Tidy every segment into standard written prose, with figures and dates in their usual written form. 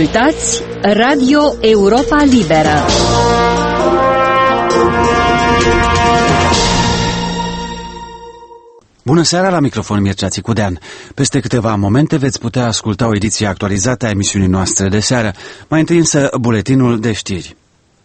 Ascultați Radio Europa Liberă. Bună seara, la microfon Mircea Țicudean. Peste câteva momente veți putea asculta o ediție actualizată a emisiunii noastre de seară. Mai întâi însă buletinul de știri.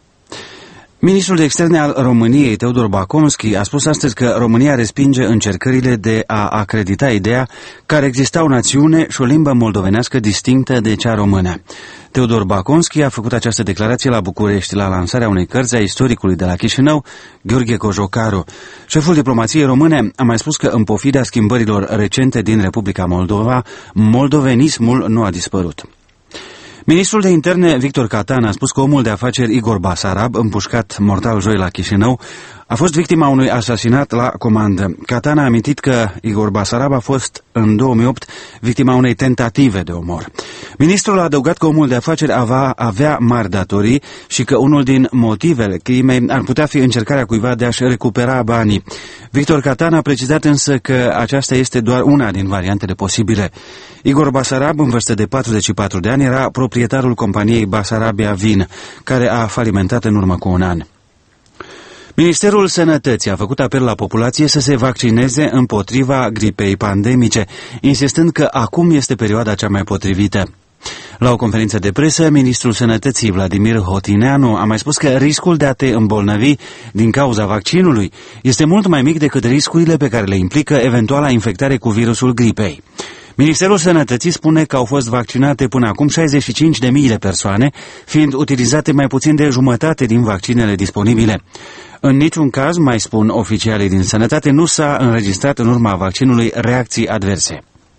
Ministrul de Externe al României, Teodor Bacomski, a spus astăzi că România respinge încercările de a acredita ideea că ar exista o națiune și o limbă moldovenească distinctă de cea română. Teodor Bacomski a făcut această declarație la București, la lansarea unei cărți a istoricului de la Chișinău, Gheorghe Cojocaru. Șeful diplomației române a mai spus că, în pofida schimbărilor recente din Republica Moldova, moldovenismul nu a dispărut. Ministrul de Interne, Victor Catan, a spus că omul de afaceri Igor Basarab, împușcat mortal joi la Chișinău, a fost victima unui asasinat la comandă. Catan a amintit că Igor Basarab a fost, în 2008, victima unei tentative de omor. Ministrul a adăugat că omul de afaceri avea mari datorii și că unul din motivele crimei ar putea fi încercarea cuiva de a-și recupera banii. Victor Catan a precizat însă că aceasta este doar una din variantele posibile. Igor Basarab, în vârstă de 44 de ani, era proprietarul companiei Basarabia Vin, care a falimentat în urmă cu un an. Ministerul Sănătății a făcut apel la populație să se vaccineze împotriva gripei pandemice, insistând că acum este perioada cea mai potrivită. La o conferință de presă, ministrul Sănătății, Vladimir Hotineanu, a mai spus că riscul de a te îmbolnăvi din cauza vaccinului este mult mai mic decât riscurile pe care le implică eventuala infectare cu virusul gripei. Ministerul Sănătății spune că au fost vaccinate până acum 65.000 de persoane, fiind utilizate mai puțin de jumătate din vaccinele disponibile. În niciun caz, mai spun oficialii din sănătate, nu s-a înregistrat în urma vaccinului reacții adverse.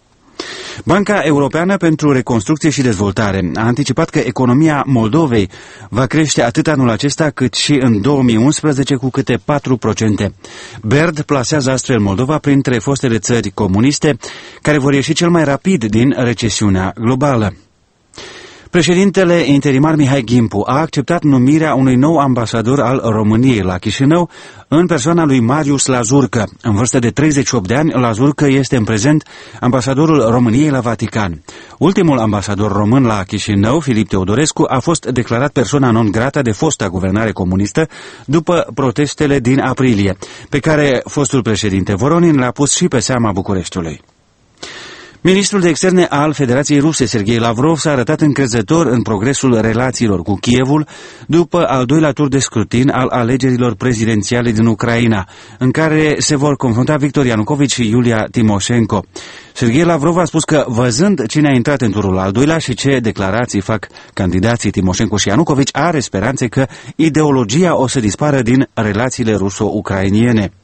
Banca Europeană pentru Reconstrucție și Dezvoltare a anticipat că economia Moldovei va crește atât anul acesta cât și în 2011 cu câte 4%. BERD plasează astfel Moldova printre fostele țări comuniste care vor ieși cel mai rapid din recesiunea globală. Președintele interimar Mihai Gimpu a acceptat numirea unui nou ambasador al României la Chișinău în persoana lui Marius Lazurcă. În vârstă de 38 de ani, Lazurcă este în prezent ambasadorul României la Vatican. Ultimul ambasador român la Chișinău, Filip Teodorescu, a fost declarat persoana non grata de fosta guvernare comunistă după protestele din aprilie, pe care fostul președinte Voronin le-a pus și pe seama Bucureștiului. Ministrul de Externe al Federației Ruse, Sergei Lavrov, s-a arătat încrezător în progresul relațiilor cu Kievul după al doilea tur de scrutin al alegerilor prezidențiale din Ucraina, în care se vor confrunta Victor Ianukovici și Iulia Timoșenko. Sergei Lavrov a spus că, văzând cine a intrat în turul al doilea și ce declarații fac candidații Timoșenko și Ianukovici, are speranțe că ideologia o să dispară din relațiile ruso-ucrainiene.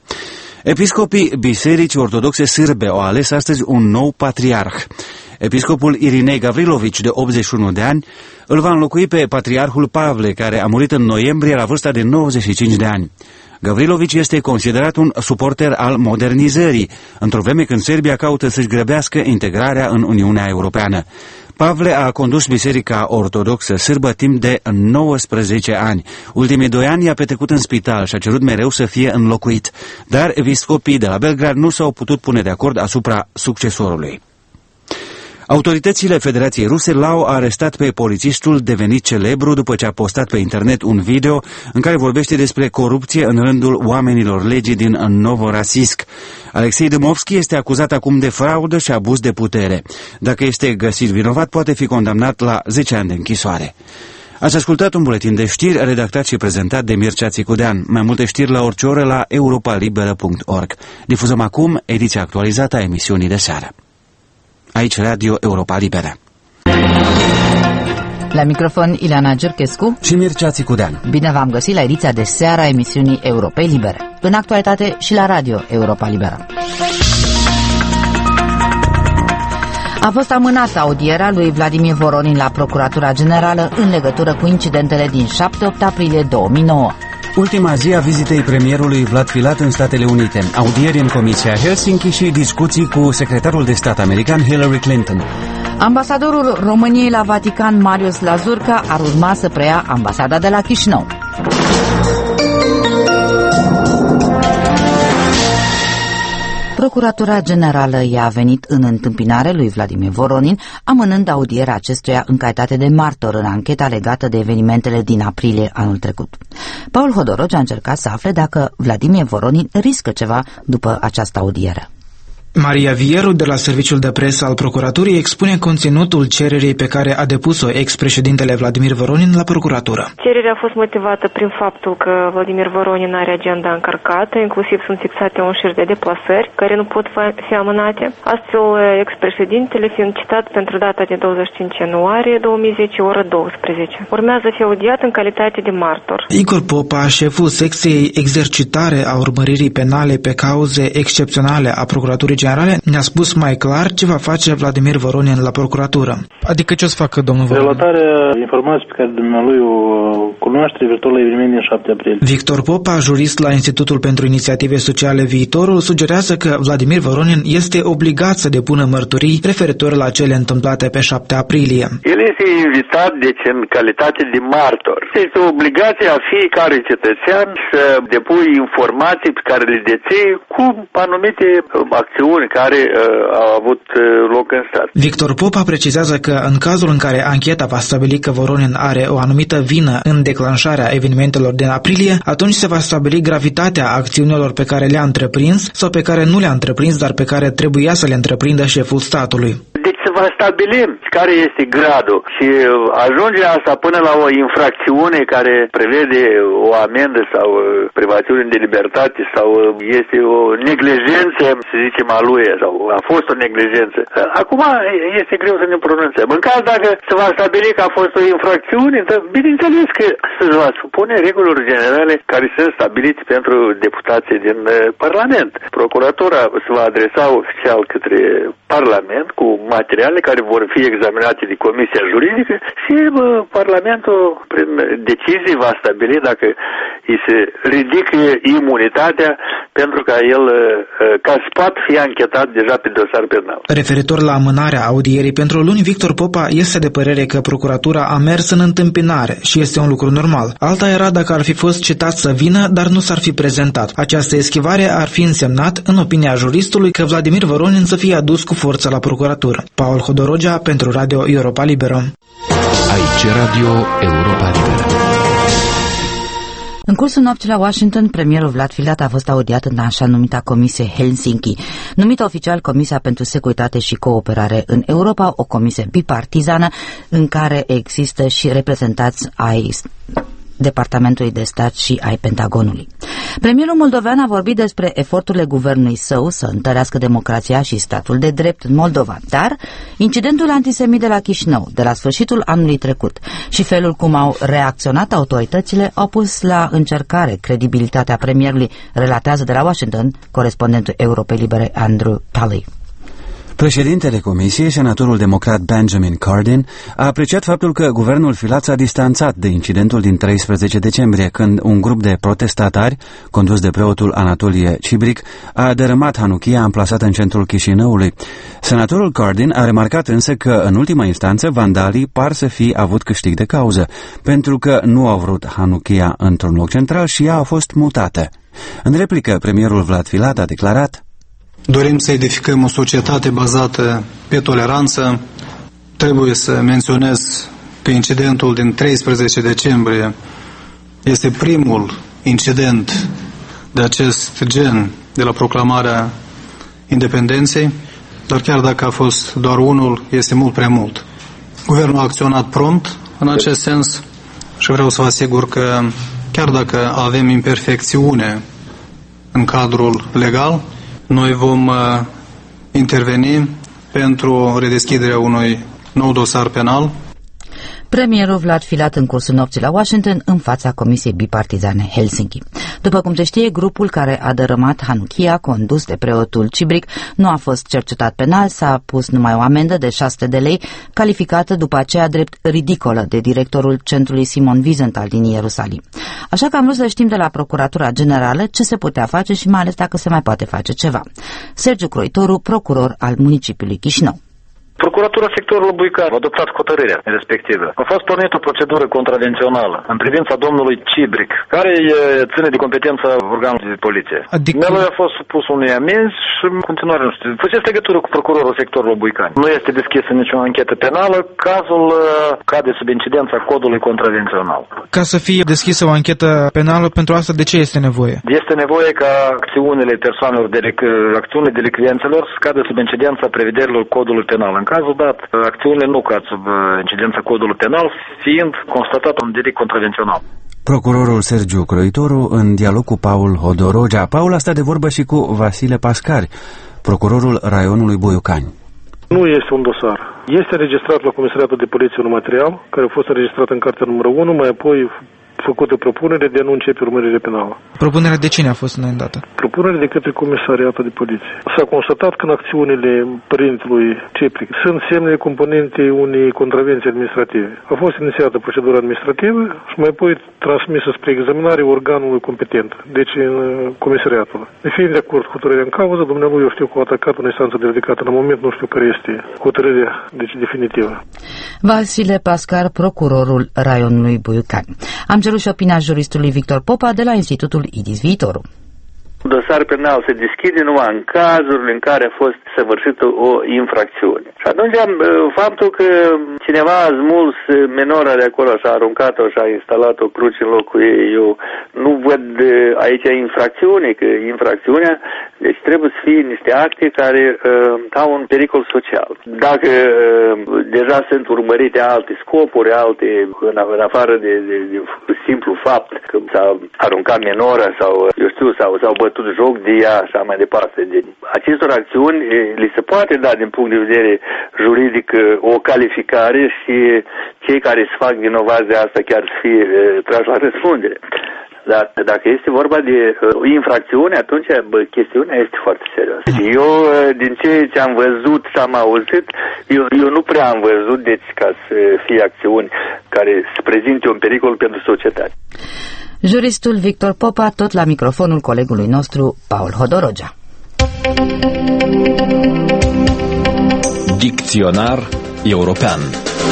Episcopii Bisericii Ortodoxe Sârbe au ales astăzi un nou patriarh. Episcopul Irinei Gavrilovici, de 81 de ani, îl va înlocui pe patriarhul Pavle, care a murit în noiembrie la vârsta de 95 de ani. Gavrilovici este considerat un suporter al modernizării, într-o vreme când Serbia caută să-și grăbească integrarea în Uniunea Europeană. Pavle a condus Biserica Ortodoxă Sârbă timp de 19 ani. Ultimii 2 ani i-a petrecut în spital și a cerut mereu să fie înlocuit, dar episcopii de la Belgrad nu s-au putut pune de acord asupra succesorului. Autoritățile Federației Ruse l-au arestat pe polițistul devenit celebru după ce a postat pe internet un video în care vorbește despre corupție în rândul oamenilor legii din Novorosijsk. Alexei Dâmovski este acuzat acum de fraudă și abuz de putere. Dacă este găsit vinovat, poate fi condamnat la 10 ani de închisoare. Ați ascultat un buletin de știri redactat și prezentat de Mircea Țicudean. Mai multe știri la orice oră la europalibera.org. Difuzăm acum ediția actualizată a emisiunii de seară. Aici Radio Europa Liberă. La microfon Ileana Gerchescu și Mircea Țicudean. Bine v-am găsit la ediția de seară a emisiunii Europei Libere. În actualitate și la Radio Europa Liberă. A fost amânată audierea lui Vladimir Voronin la Procuratura Generală în legătură cu incidentele din 7-8 aprilie 2009. Ultima zi a vizitei premierului Vlad Filat în Statele Unite, audieri în Comisia Helsinki și discuții cu secretarul de stat american Hillary Clinton. Ambasadorul României la Vatican, Marius Lazurcă, ar urma să preia ambasada de la Chișinău. Procuratura Generală i-a venit în întâmpinare lui Vladimir Voronin, amânând audierea acestuia în calitate de martor în ancheta legată de evenimentele din aprilie anul trecut. Paul Hodorogi a încercat să afle dacă Vladimir Voronin riscă ceva după această audiere. Maria Vieru, de la Serviciul de Presă al Procuraturii, expune conținutul cererii pe care a depus-o ex-președintele Vladimir Voronin la procuratură. Cererea a fost motivată prin faptul că Vladimir Voronin are agenda încărcată, inclusiv sunt fixate un șir de deplasări care nu pot fi amânate. Astfel, ex-președintele fiind citat pentru data de 25 ianuarie 2010, ora 12. Urmează fi audiat în calitate de martor. Igor Popa, șeful secției exercitare a urmăririi penale pe cauze excepționale a Procuraturii Generale, ne-a spus mai clar ce va face Vladimir Voronin la procuratură. Adică ce o să facă domnul Voronin? Relatarea informații pe care dumnealui o cunoaște referitor la evenimentul din 7 aprilie. Victor Popa, jurist la Institutul pentru Inițiative Sociale Viitorul, sugerează că Vladimir Voronin este obligat să depună mărturii referitor la cele întâmplate pe 7 aprilie. El este invitat, deci, în calitate de martor. Este o obligație a fiecare cetățean să depui informații pe care le deții cu anumite acțiuni care au avut loc în stat. Victor Popa precizează că în cazul în care ancheta va stabili că Voronin are o anumită vină în declanșarea evenimentelor din aprilie, atunci se va stabili gravitatea acțiunilor pe care le-a întreprins sau pe care nu le-a întreprins, dar pe care trebuia să le întreprindă șeful statului. Deci se va stabili care este gradul și ajunge asta până la o infracțiune care prevede o amendă sau privațiune de libertate sau este o neglijență, să zicem, a lui sau a fost o neglijență. Acum este greu să ne pronunțăm. În caz dacă se va stabili că a fost o infracțiune, bineînțeles că se va supune regulilor generale care sunt stabilite pentru deputații din Parlament. Procuratura se va adresa oficial către Parlament cu materiale care vor fi examinate de Comisia Juridică și Parlamentul, prin decizii, va stabili dacă îi se ridică imunitatea pentru ca el, ca spate, fie anchetat deja pe dosar penal. Referitor la amânarea audierii pentru luni, Victor Popa este de părere că procuratura a mers în întâmpinare și este un lucru normal. Alta era dacă ar fi fost citat să vină, dar nu s-ar fi prezentat. Această eschivare ar fi însemnat, în opinia juristului, că Vladimir Voronin să fie adus cu forță la procuratură. Paul Hodorogea pentru Radio Europa Liberă. Aici Radio Europa Liberă. În cursul nopții la Washington, premierul Vlad Filat a fost audiat în așa numita Comisie Helsinki, numită oficial Comisia pentru Securitate și Cooperare în Europa, o comisie bipartizană în care există și reprezentanți ai Departamentului de Stat și ai Pentagonului. Premierul moldovean a vorbit despre eforturile guvernului său să întărească democrația și statul de drept în Moldova, dar incidentul antisemit de la Chișinău, de la sfârșitul anului trecut, și felul cum au reacționat autoritățile au pus la încercare credibilitatea premierului, relatează de la Washington corespondentul Europei Libere Andrew Tully. Președintele Comisiei, senatorul democrat Benjamin Cardin, a apreciat faptul că guvernul Filat s-a distanțat de incidentul din 13 decembrie, când un grup de protestatari, condus de preotul Anatolie Cibric, a dărâmat Hanuchia amplasată în centrul Chișinăului. Senatorul Cardin a remarcat însă că, în ultima instanță, vandalii par să fi avut câștig de cauză, pentru că nu au vrut Hanuchia într-un loc central și ea a fost mutată. În replică, premierul Vlad Filat a declarat: dorim să edificăm o societate bazată pe toleranță. Trebuie să menționez că incidentul din 13 decembrie este primul incident de acest gen de la proclamarea independenței, dar chiar dacă a fost doar unul, este mult prea mult. Guvernul a acționat prompt în acest sens și vreau să vă asigur că chiar dacă avem imperfecțiune în cadrul legal, noi vom interveni pentru redeschiderea unui nou dosar penal. Premierul Vlad Filat în cursul nopții la Washington în fața Comisiei Bipartizane Helsinki. După cum se știe, grupul care a dărâmat Hanuchia, condus de preotul Cibric, nu a fost cercetat penal, s-a pus numai o amendă de 600 de lei, calificată după aceea drept ridicolă de directorul centrului Simon Wiesenthal din Ierusalim. Așa că am vrut să știm de la Procuratura Generală ce se putea face și mai ales dacă se mai poate face ceva. Sergiu Croitoru, procuror al municipiului Chișinău. Procuratura sectorului Buicani a adoptat hotărârea respectivă. A fost pornită o procedură contravențională în privința domnului Cibric, care ține de competența organului de poliție. Mielul a fost supus unei amenzi și în continuare nu știu. Faceți legătură cu procurorul sectorului Buicani. Nu este deschisă nicio anchetă penală, cazul cade sub incidența codului contravențional. Ca să fie deschisă o anchetă penală, pentru asta de ce este nevoie? Este nevoie ca acțiunile persoanelor, acțiunile delicvenților să cadă sub incidența prevederilor codului penal. În cazul dat, acțiunile nu cad sub incidența codului penal, fiind constatat un delict contravențional. Procurorul Sergiu Croitoru în dialog cu Paul Hodorogea. Paul a stat de vorbă și cu Vasile Pascari, procurorul raionului Boiucani. Nu este un dosar. Este înregistrat la Comisariatul de Poliție un material care a fost înregistrat în cartea numărul 1, mai apoi făcută propunere de a nu începe urmărire penală. Propunerea de cine a fost înaintată? Propunerea de către Comisariatul de Poliție. S-a constatat că în acțiunile părintelui Cipric sunt semne componente unei contravenții administrative. A fost inițiată procedura administrativă și mai apoi transmisă spre examinare organului competent, deci în Comisariatul. De fiind de acord cu hotărârea în cauză, dumnealui eu știu că a atacat o instanță de judecată. În moment nu știu care este hotărârea definitivă. Vasile Pascar, procurorul raionului Boiucani. Am cerut și opinia juristului Victor Popa de la Institutul IDIS Viitorul. Dosar penal se deschide numai în cazurile în care a fost săvârșită o infracțiune. Și atunci faptul că cineva a smuls menora de acolo și a aruncat-o și a instalat o cruce în locul ei, eu nu văd aici infracțiune, că infracțiunea, deci trebuie să fie niște acte care au un pericol social. Dacă deja sunt urmărite alte scopuri, alte, în afară de simplu fapt că s-a aruncat menora sau, eu știu, sau bătut joc de ea și așa mai departe. Deci, acestor acțiuni li se poate da din punct de vedere juridic o calificare și cei care se fac vinovați de asta chiar să fie trași la răspundere. Dar dacă este vorba de infracțiune, atunci chestiunea este foarte serioasă. Eu, din ce am văzut și am auzit, eu nu prea am văzut, deci, ca să fie acțiuni care să prezinte un pericol pentru societate. Juristul Victor Popa, tot la microfonul colegului nostru, Paul Hodorogea. Dicționar european.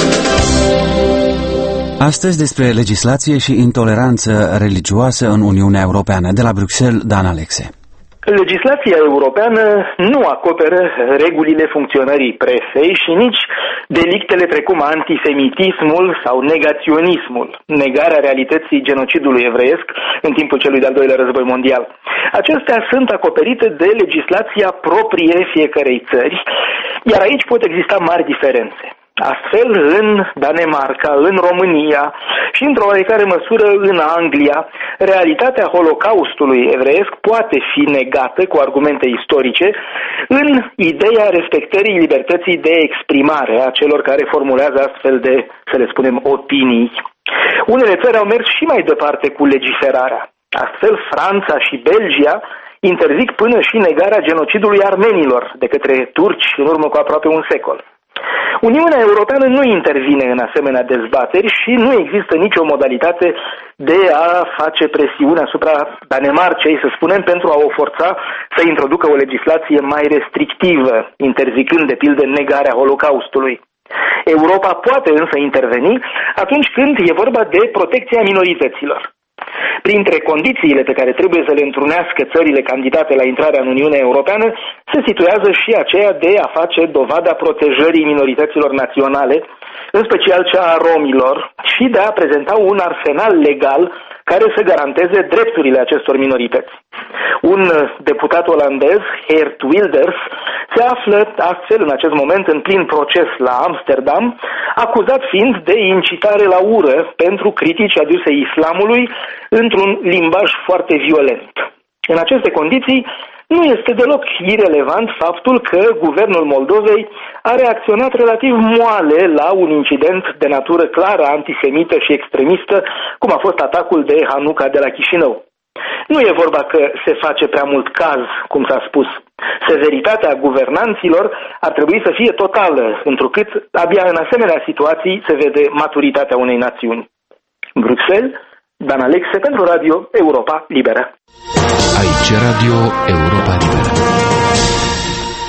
Astăzi despre legislație și intoleranță religioasă în Uniunea Europeană. De la Bruxelles, Dan Alexe. Legislația europeană nu acoperă regulile funcționării presei și nici delictele precum antisemitismul sau negaționismul, negarea realității genocidului evreiesc în timpul celui de-al doilea război mondial. Acestea sunt acoperite de legislația proprie fiecarei țări, iar aici pot exista mari diferențe. Astfel, în Danemarca, în România și, într-o oarecare măsură, în Anglia, realitatea Holocaustului evreiesc poate fi negată cu argumente istorice în ideea respectării libertății de exprimare a celor care formulează astfel de, să le spunem, opinii. Unele țări au mers și mai departe cu legiferarea. Astfel, Franța și Belgia interzic până și negarea genocidului armenilor de către turci în urmă cu aproape un secol. Uniunea Europeană nu intervine în asemenea dezbateri și nu există nicio modalitate de a face presiune asupra Danemarcei, să spunem, pentru a o forța să introducă o legislație mai restrictivă, interzicând, de pildă, negarea Holocaustului. Europa poate însă interveni atunci când e vorba de protecția minorităților. Printre condițiile pe care trebuie să le întrunească țările candidate la intrarea în Uniunea Europeană se situează și aceea de a face dovada protejării minorităților naționale, în special cea a romilor, și de a prezenta un arsenal legal care să garanteze drepturile acestor minorități. Un deputat olandez, Geert Wilders, se află astfel în acest moment în plin proces la Amsterdam, acuzat fiind de incitare la ură pentru critici aduse islamului într-un limbaj foarte violent. În aceste condiții, nu este deloc irelevant faptul că guvernul Moldovei a reacționat relativ moale la un incident de natură clară antisemită și extremistă, cum a fost atacul de Hanuca de la Chișinău. Nu e vorba că se face prea mult caz, cum s-a spus. Severitatea guvernanților ar trebui să fie totală, întrucât abia în asemenea situații se vede maturitatea unei națiuni. Bruxelles, Dan Alexe pentru Radio Europa Liberă. Aici Radio Europa Liberă.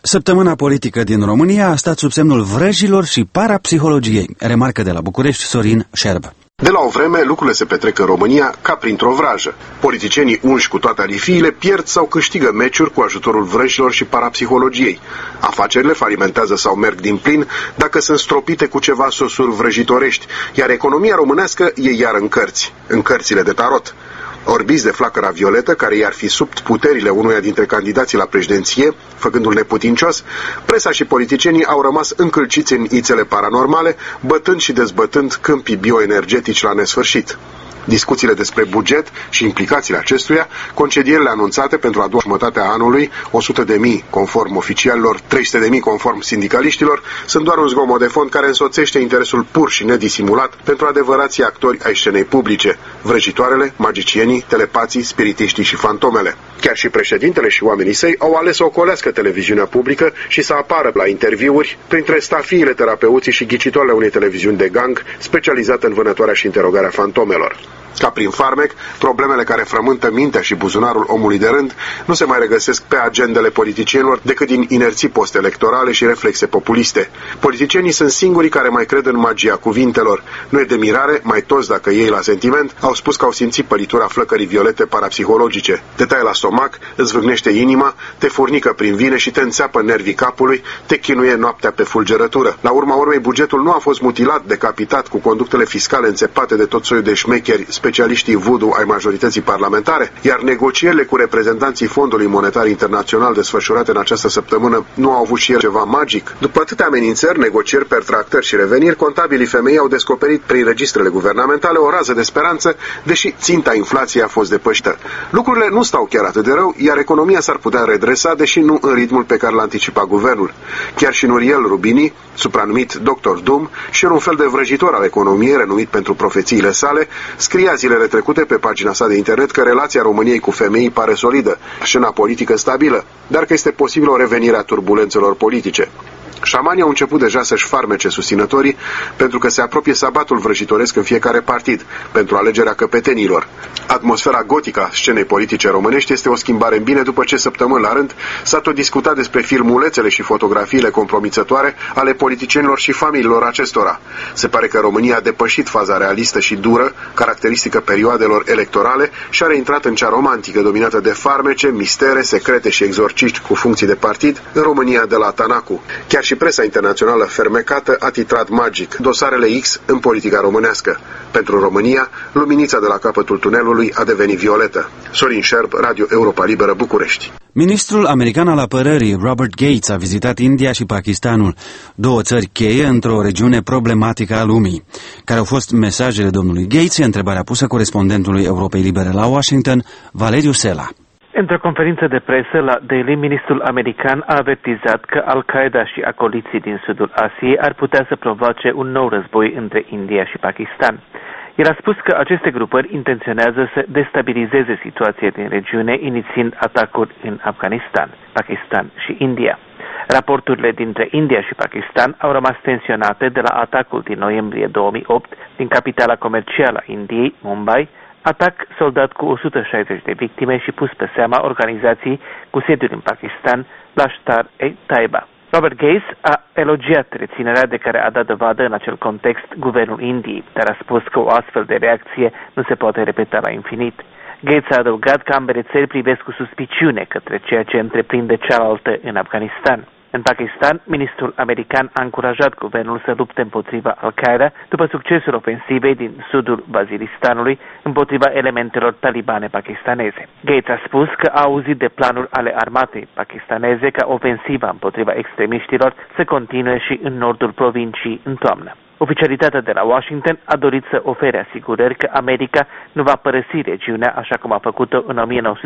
Săptămâna politică din România a stat sub semnul vrăjilor și parapsihologiei, remarcă de la București Sorin Șerb. De la o vreme, lucrurile se petrec în România ca printr-o vrajă. Politicienii unși cu toate alifiile pierd sau câștigă meciuri cu ajutorul vrăjilor și parapsihologiei. Afacerile falimentează sau merg din plin dacă sunt stropite cu ceva sosuri vrăjitorești, iar economia românească e iar în cărțile de tarot. Orbiți de flacăra violetă, care i-ar fi sub puterile unuia dintre candidații la președinție, făcându-l neputincios, presa și politicienii au rămas încălciți în ițele paranormale, bătând și dezbătând câmpii bioenergetici la nesfârșit. Discuțiile despre buget și implicațiile acestuia, concedierile anunțate pentru a doua jumătate a anului, 100.000 conform oficialilor, 300.000 conform sindicaliștilor, sunt doar un zgomot de fond care însoțește interesul pur și nedisimulat pentru adevărații actori ai scenei publice, vrăjitoarele, magicienii, telepații, spiritiștii și fantomele. Chiar și președintele și oamenii săi au ales să ocolească televiziunea publică și să apară la interviuri printre stafiile, terapeuții și ghicitoarele unei televiziuni de gang specializată în vânătoarea și interogarea fantomelor. Ca prin farmec, problemele care frământă mintea și buzunarul omului de rând nu se mai regăsesc pe agendele politicienilor decât din inerții postelectorale și reflexe populiste. Politicienii sunt singurii care mai cred în magia cuvintelor. Nu e de mirare, mai toți dacă ei la sentiment au spus că au simțit pălitura flăcării violete parapsihologice. Te taie la stomac, îți vâgnește inima, te furnică prin vine și te înțeapă nervii capului, te chinuie noaptea pe fulgerătură. La urma urmei, bugetul nu a fost mutilat, decapitat, cu conductele fiscale înțepate de tot soiul de șmecheri, specialiștii voodoo ai majorității parlamentare, iar negocierile cu reprezentanții Fondului Monetar Internațional desfășurate în această săptămână nu au avut și el ceva magic. După atâtea amenințări, negocieri, pertractări și reveniri, contabilii femei au descoperit prin registrele guvernamentale o rază de speranță, deși ținta inflației a fost depășită. Lucrurile nu stau chiar atât de rău, iar economia s-ar putea redresa, deși nu în ritmul pe care l-a anticipat guvernul. Chiar și Nuriel Rubini, supranumit Dr. Doom și un fel de vrăjitor al economiei, renumit pentru profețiile sale, scria zilele trecute pe pagina sa de internet că relația României cu femeii pare solidă, scena politică stabilă, dar că este posibilă o revenire a turbulențelor politice. Șamanii au început deja să-și farmece susținătorii pentru că se apropie sabatul vrăjitoresc în fiecare partid pentru alegerea căpetenilor. Atmosfera gotică a scenei politice românești este o schimbare în bine după ce săptămâni la rând s-a tot discutat despre filmulețele și fotografiile compromițătoare ale politicienilor și familiilor acestora. Se pare că România a depășit faza realistă și dură, caracteristică perioadelor electorale, și a reintrat în cea romantică dominată de farmece, mistere, secrete și exorciști cu funcții de partid în România de la Tanacu. Chiar și presa internațională fermecată a titrat magic dosarele X în politica românească. Pentru România, luminița de la capătul tunelului a devenit violetă. Sorin Șerb, Radio Europa Liberă, București. Ministrul american al apărării, Robert Gates, a vizitat India și Pakistanul, două țări cheie într-o regiune problematică a lumii. Care au fost mesajele domnului Gates? Întrebarea pusă corespondentului Europei Libere la Washington, Valeriu Sela. Într-o conferință de presă la Delhi, ministrul american a avertizat că Al-Qaeda și acoliții din sudul Asiei ar putea să provoace un nou război între India și Pakistan. El a spus că aceste grupări intenționează să destabilizeze situația din regiune, inițiind atacuri în Afganistan, Pakistan și India. Raporturile dintre India și Pakistan au rămas tensionate de la atacul din noiembrie 2008 din capitala comercială a Indiei, Mumbai, atac soldat cu 160 de victime și pus pe seama organizației cu sediul în Pakistan, Lashkar-e-Taiba. Robert Gates a elogiat reținerea de care a dat dovadă în acel context guvernul Indiei, dar a spus că o astfel de reacție nu se poate repeta la infinit. Gates a adăugat că ambele țări privesc cu suspiciune către ceea ce întreprinde cealaltă în Afganistan. În Pakistan, ministrul american a încurajat guvernul să lupte împotriva Al-Qaeda după succesul ofensivei din sudul Waziristanului împotriva elementelor talibane pakistaneze. Gates a spus că a auzit de planuri ale armatei pakistaneze ca ofensiva împotriva extremiștilor să continue și în nordul provinciei în toamnă. Oficialitatea de la Washington a dorit să ofere asigurări că America nu va părăsi regiunea așa cum a făcut-o în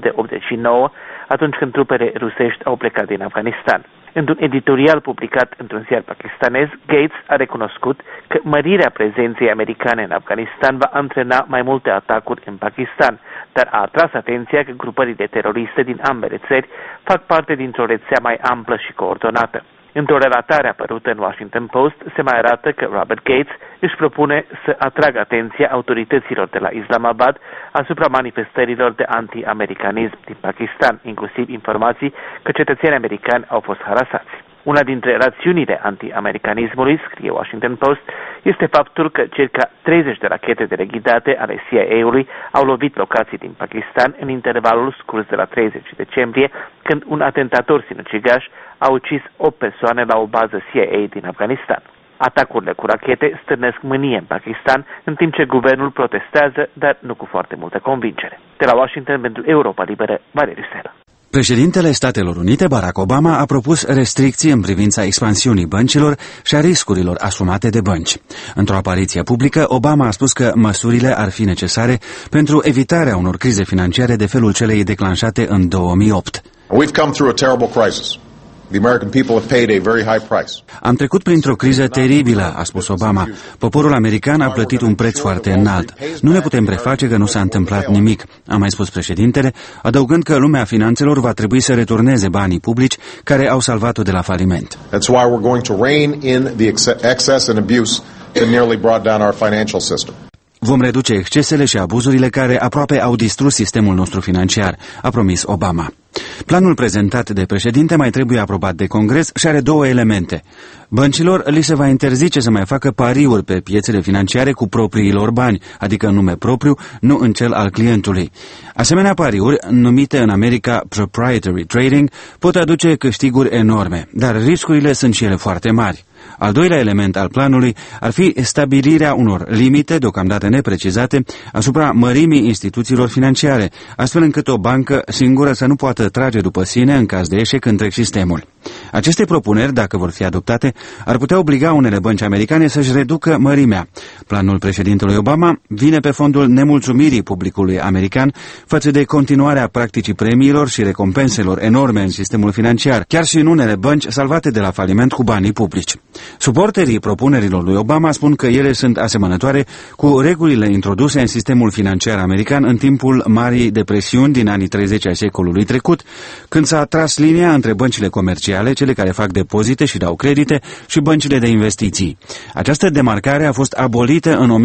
1989, atunci când trupele rusești au plecat din Afganistan. Într-un editorial publicat într-un ziar pakistanez, Gates a recunoscut că mărirea prezenței americane în Afganistan va antrena mai multe atacuri în Pakistan, dar a atras atenția că grupările teroriste din ambele țări fac parte dintr-o rețea mai amplă și coordonată. Într-o relatare apărută în Washington Post se mai arată că Robert Gates își propune să atragă atenția autorităților de la Islamabad asupra manifestărilor de anti-americanism din Pakistan, inclusiv informații că cetățenii americani au fost harasați. Una dintre rațiunile anti-americanismului, scrie Washington Post, este faptul că circa 30 de rachete de reghidate ale CIA-ului au lovit locații din Pakistan în intervalul scurs de la 30 decembrie, când un atentator sinucigaș a ucis 8 persoane la o bază CIA din Afganistan. Atacurile cu rachete stârnesc mânie în Pakistan, în timp ce guvernul protestează, dar nu cu foarte multă convingere. De la Washington pentru Europa Liberă, Valeriu Sela. Președintele Statelor Unite, Barack Obama, a propus restricții în privința expansiunii băncilor și a riscurilor asumate de bănci. Într-o apariție publică, Obama a spus că măsurile ar fi necesare pentru evitarea unor crize financiare de felul celei declanșate în 2008. We've come through a terrible crisis. The American people have paid a very high price. Am trecut printr-o criză teribilă, a spus Obama. Poporul american a plătit un preț foarte înalt. Nu ne putem preface că nu s-a întâmplat nimic, a mai spus președintele, adăugând că lumea finanțelor va trebui să returneze banii publici care au salvat-o de la faliment. That's why we're going to rein in the excess and abuse that nearly brought down our financial system. Vom reduce excesele și abuzurile care aproape au distrus sistemul nostru financiar, a promis Obama. Planul prezentat de președinte mai trebuie aprobat de Congres și are două elemente. Băncilor li se va interzice să mai facă pariuri pe piețele financiare cu propriilor bani, adică în nume propriu, nu în cel al clientului. Asemenea pariuri, numite în America proprietary trading, pot aduce câștiguri enorme, dar riscurile sunt și ele foarte mari. Al doilea element al planului ar fi stabilirea unor limite, deocamdată neprecizate, asupra mărimii instituțiilor financiare, astfel încât o bancă singură să nu poată trage după sine în caz de eșec întreg sistemul. Aceste propuneri, dacă vor fi adoptate, ar putea obliga unele bănci americane să-și reducă mărimea. Planul președintelui Obama vine pe fondul nemulțumirii publicului american față de continuarea practicii premiilor și recompenselor enorme în sistemul financiar, chiar și în unele bănci salvate de la faliment cu banii publici. Suporterii propunerilor lui Obama spun că ele sunt asemănătoare cu regulile introduse în sistemul financiar american în timpul Marii Depresiuni din anii 30 ai secolului trecut, când s-a tras linia între băncile comerciale, cele care fac depozite și dau credite, și băncile de investiții. Această demarcare a fost abolită în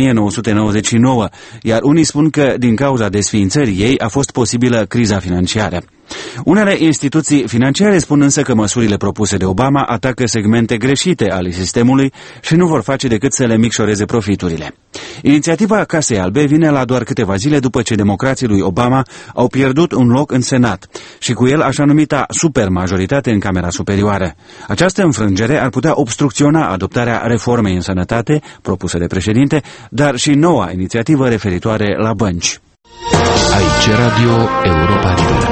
1999, iar unii spun că din cauza desființării ei a fost posibilă criza financiară. Unele instituții financiare spun însă că măsurile propuse de Obama atacă segmente greșite ale sistemului și nu vor face decât să le micșoreze profiturile. Inițiativa Casei Albe vine la doar câteva zile după ce democrații lui Obama au pierdut un loc în Senat și cu el așa numita supermajoritate în Camera Superioară. Această înfrângere ar putea obstrucționa adoptarea reformei în sănătate propusă de președinte, dar și noua inițiativă referitoare la bănci. Aici Radio Europa Liberă.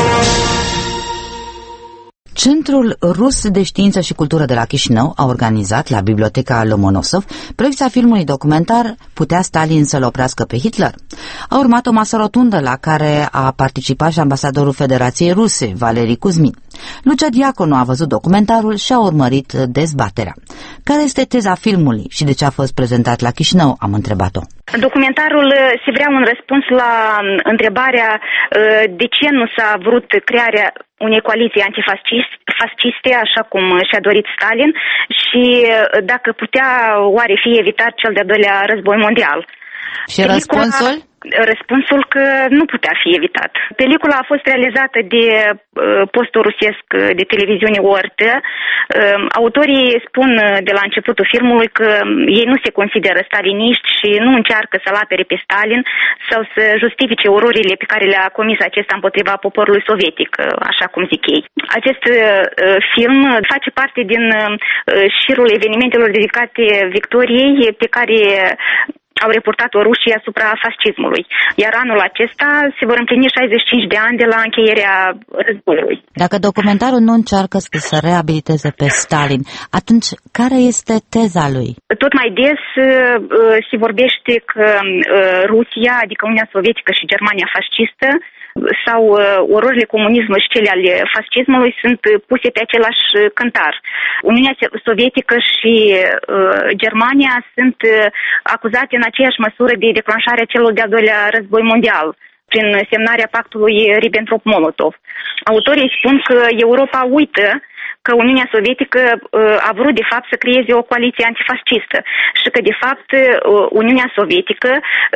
Centrul Rus de Știință și Cultură de la Chișinău a organizat la Biblioteca Lomonosov proiecția filmului documentar Putea Stalin să-l oprească pe Hitler? A urmat o masă rotundă la care a participat și ambasadorul Federației Ruse, Valeri Kuzmin. Lucia Diaconu a văzut documentarul și a urmărit dezbaterea. Care este teza filmului și de ce a fost prezentat la Chișinău? Am întrebat-o. Documentarul se vrea un răspuns la întrebarea de ce nu s-a vrut crearea unei coaliții antifasciste, așa cum și-a dorit Stalin, și dacă putea oare fi evitat cel de-al doilea război mondial. Și răspunsul? Răspunsul că nu putea fi evitat. Pelicula a fost realizată de postul rusesc de televiziune ORT. Autorii spun de la începutul filmului că ei nu se consideră staliniști și nu încearcă să-l apere pe Stalin sau să justifice ororile pe care le-a comis acesta împotriva poporului sovietic, așa cum zic ei. Acest film face parte din șirul evenimentelor dedicate victoriei pe care au reportat-o rușii asupra fascismului. Iar anul acesta se vor împlini 65 de ani de la încheierea războiului. Dacă documentarul nu încearcă să reabiliteze pe Stalin, atunci care este teza lui? Tot mai des se vorbește că Rusia, adică Uniunea Sovietică și Germania fascistă, sau ororile comunismului și cele ale fascismului sunt puse pe același cântar. Uniunea Sovietică și Germania sunt acuzate în aceeași măsură de declanșarea celor de-al doilea război mondial prin semnarea pactului Ribbentrop-Molotov. Autorii spun că Europa uită că Uniunea Sovietică a vrut de fapt să creeze o coaliție antifascistă și că de fapt Uniunea Sovietică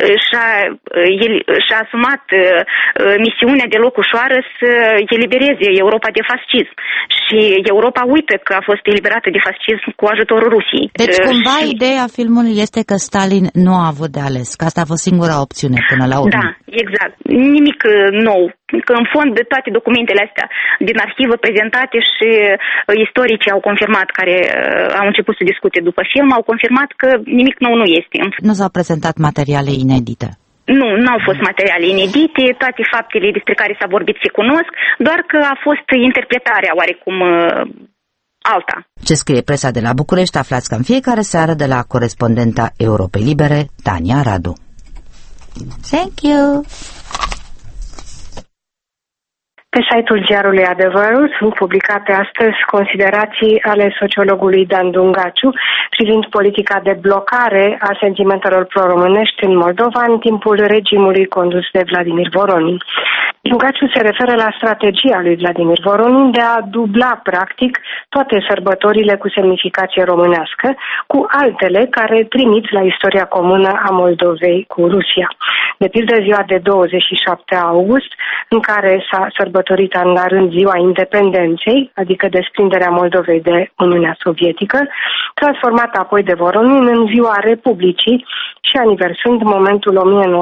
și-a asumat misiunea deloc ușoară să elibereze Europa de fascism. Și Europa uită că a fost eliberată de fascism cu ajutorul Rusiei. Deci cumva ideea filmului este că Stalin nu a avut de ales, că asta a fost singura opțiune până la urmă. Da, exact. Nimic nou. Că în fond toate documentele astea din arhivă prezentate și istoricii au confirmat, care au început să discute după film, au confirmat că nimic nou nu este. Nu s-au prezentat materiale inedite. Nu au fost materiale inedite, toate faptele despre care s-a vorbit se cunosc, doar că a fost interpretarea oarecum alta. Ce scrie presa de la București aflați ca în fiecare seară de la corespondenta Europei Libere, Tania Radu. Thank you! Pe site-ul ziarului Adevărul sunt publicate astăzi considerații ale sociologului Dan Dungaciu privind politica de blocare a sentimentelor pro-românești în Moldova în timpul regimului condus de Vladimir Voronin. Dungaciu se referă la strategia lui Vladimir Voronin de a dubla practic toate sărbătorile cu semnificație românească cu altele care trimit la istoria comună a Moldovei cu Rusia. De pildă ziua de 27 august, în care s-a sărbătorit an la rând ziua independenței, adică desprinderea Moldovei de Uniunea Sovietică, transformată apoi de Voronin în ziua Republicii și aniversând momentul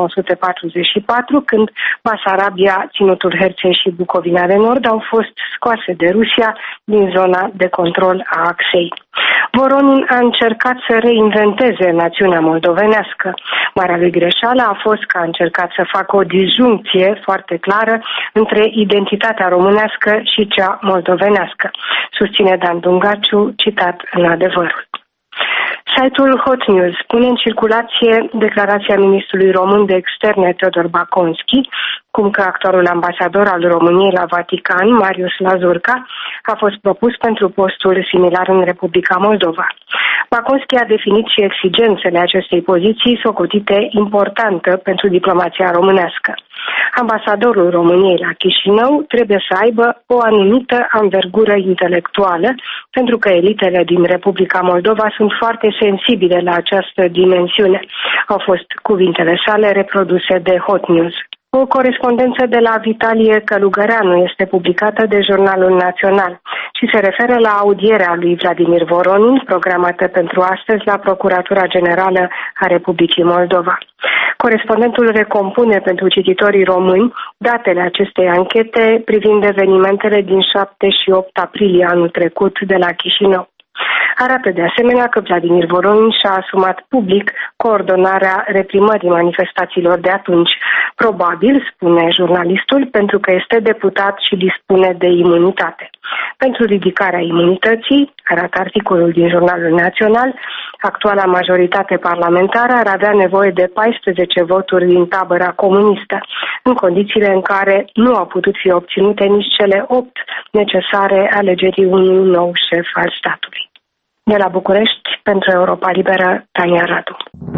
1944, când Basarabia, Ținutul Herței și Bucovina de Nord au fost scoase de Rusia din zona de control a Axei. Voronin a încercat să reinventeze națiunea moldovenească. Marea lui greșeală a fost că a încercat să facă o disjuncție foarte clară între identitatea românească și cea moldovenească, susține Dan Dungaciu, citat în Adevărul. Site-ul Hot News pune în circulație declarația ministrului român de externe Teodor Baconski, cum că actualul ambasador al României la Vatican, Marius Lazurca, a fost propus pentru postul similar în Republica Moldova. Baconski a definit și exigențele acestei poziții, socotite importantă pentru diplomația românească. Ambasadorul României la Chișinău trebuie să aibă o anumită anvergură intelectuală, pentru că elitele din Republica Moldova sunt foarte sensibile la această dimensiune. Au fost cuvintele sale reproduse de Hot News. O corespondență de la Vitalie Călugăreanu este publicată de Jurnalul Național și se referă la audierea lui Vladimir Voronin, programată pentru astăzi la Procuratura Generală a Republicii Moldova. Corespondentul recompune pentru cititorii români datele acestei anchete privind evenimentele din 7 și 8 aprilie anul trecut de la Chișinău. Arată de asemenea că Vladimir Voronin și-a asumat public coordonarea reprimării manifestațiilor de atunci. Probabil, spune jurnalistul, pentru că este deputat și dispune de imunitate. Pentru ridicarea imunității, arată articolul din Jurnalul Național, actuala majoritate parlamentară ar avea nevoie de 14 voturi din tabăra comunistă, în condițiile în care nu au putut fi obținute nici cele 8 necesare alegerii unui nou șef al statului. De la București, pentru Europa Liberă, Tania Radu.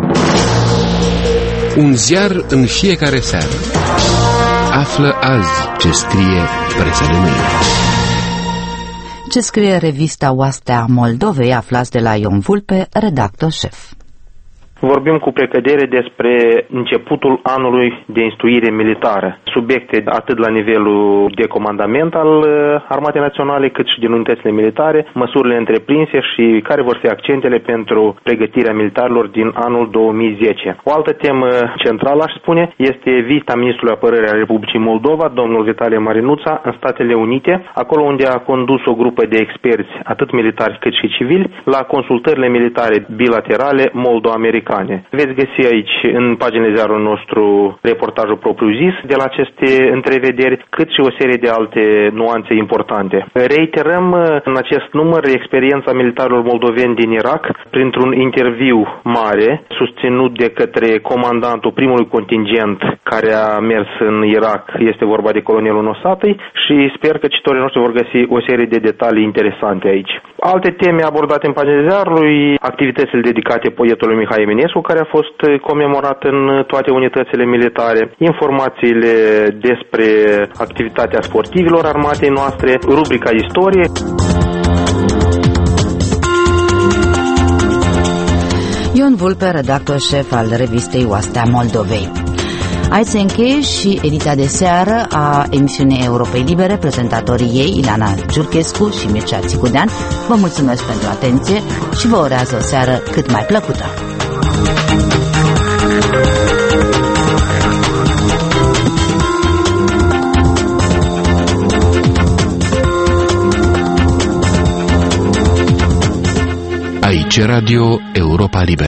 Un ziar în fiecare seară. Află azi ce scrie presa de mâine. Ce scrie revista Oastea Moldovei, aflați de la Ion Vulpe, redactor șef. Vorbim cu precădere despre începutul anului de instruire militară. Subiecte atât la nivelul de comandament al Armatei Naționale, cât și din unitățile militare, măsurile întreprinse și care vor fi accentele pentru pregătirea militarilor din anul 2010. O altă temă centrală, aș spune, este vizita ministrului apărării al Republicii Moldova, domnul Vitalie Marinuța, în Statele Unite, acolo unde a condus o grupă de experți, atât militari cât și civili, la consultările militare bilaterale moldo-americane. Veți găsi aici, în paginile ziarului nostru, reportajul propriu-zis de la aceste întrevederi, cât și o serie de alte nuanțe importante. Reiterăm în acest număr experiența militarilor moldoveni din Irak printr-un interviu mare, susținut de către comandantul primului contingent care a mers în Irak, este vorba de colonelul Nosatăi, și sper că cititorii noștri vor găsi o serie de detalii interesante aici. Alte teme abordate în paginile ziarului, activitățile dedicate poetului Mihai Eminescu, care a fost comemorat în toate unitățile militare, informațiile despre activitatea sportivilor armatei noastre, rubrica istorie. Ion Vulpe, redactor șef al revistei Oastea Moldovei. Aici se încheie și ediția de seară a emisiunii Europei Libere. Prezentatorii ei, Ilana Giurchescu și Mircea Țicudean, vă mulțumesc pentru atenție și vă urează o seară cât mai plăcută. Aici Radio Europa Liberă.